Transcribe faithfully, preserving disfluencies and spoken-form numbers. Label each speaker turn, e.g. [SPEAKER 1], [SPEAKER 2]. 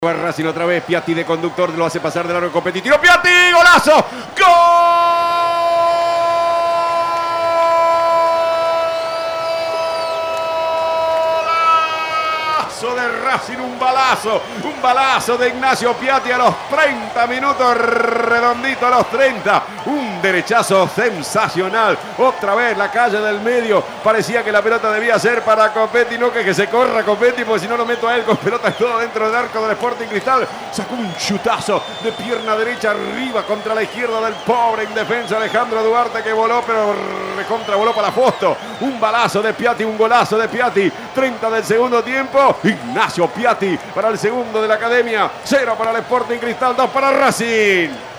[SPEAKER 1] Va Racing otra vez, Piatti de conductor, lo hace pasar de largo competitivo. ¡Piatti! ¡Golazo! ¡Golazo de Racing! Un balazo, un balazo de Ignacio Piatti a los treinta minutos, redondito a los treinta. Un derechazo sensacional. Otra vez la calle del medio. Parecía que la pelota debía ser para Copetti, no que, que se corra Copetti, porque si no lo meto a él con pelota y todo dentro del arco del Sporting Cristal. Sacó un chutazo de pierna derecha arriba contra la izquierda del pobre indefenso Alejandro Duarte, que voló, pero recontra voló para Fosto. Un balazo de Piatti, un golazo de Piatti. treinta del segundo tiempo. Ignacio Piatti para el segundo de la academia. Cero para el Sporting Cristal, dos para Racing.